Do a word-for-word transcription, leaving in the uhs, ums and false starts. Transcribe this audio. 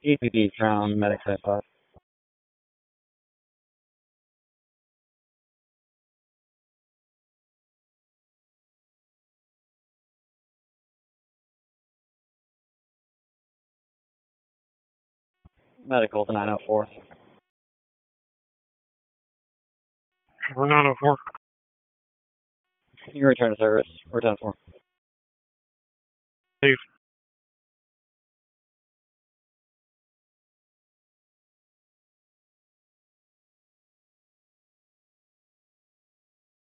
E P P, Crown, Medic Type five. Medical to nine oh four. We're nine oh four. You return to service. We're ten four. Steve.